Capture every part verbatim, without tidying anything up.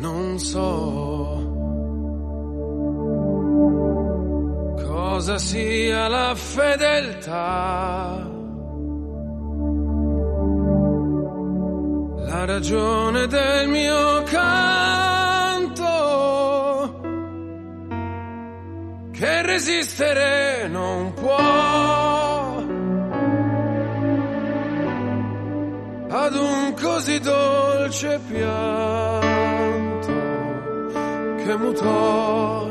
Non so cosa sia la fedeltà, la ragione del mio canto, che resistere non può ad un così dolce pianto che mutò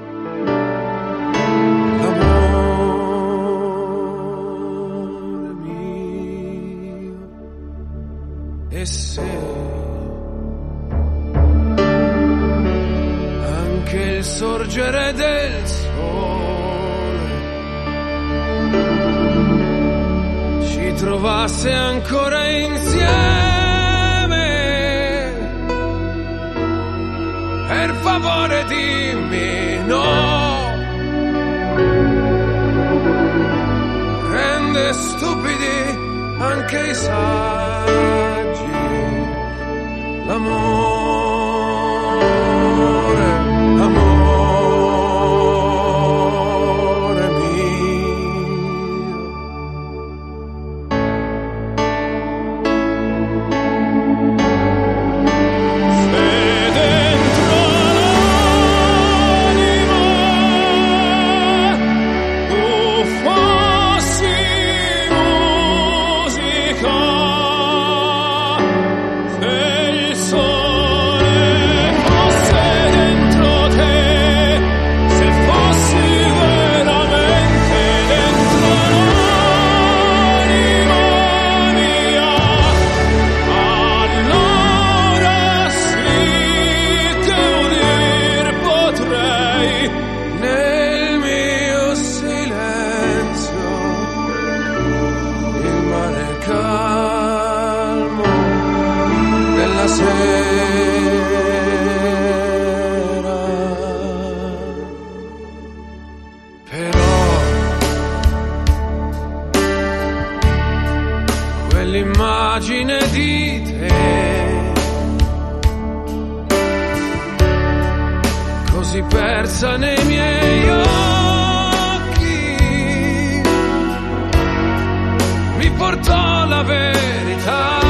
l'amore mio. E se anche il sorgere del sole ci trovasse ancora insieme, per favore dimmi no. Rende stupidi anche i saggi l'amore, l'amore mio. Se dentro l'anima tu fossi musica, se il sole fosse dentro te, se fossi veramente dentro l'anima mia, allora sì che udir potrei nel mio silenzio il mare calmo della sera. Però quell'immagine di te, così persa nei miei occhi, mi portò la verità.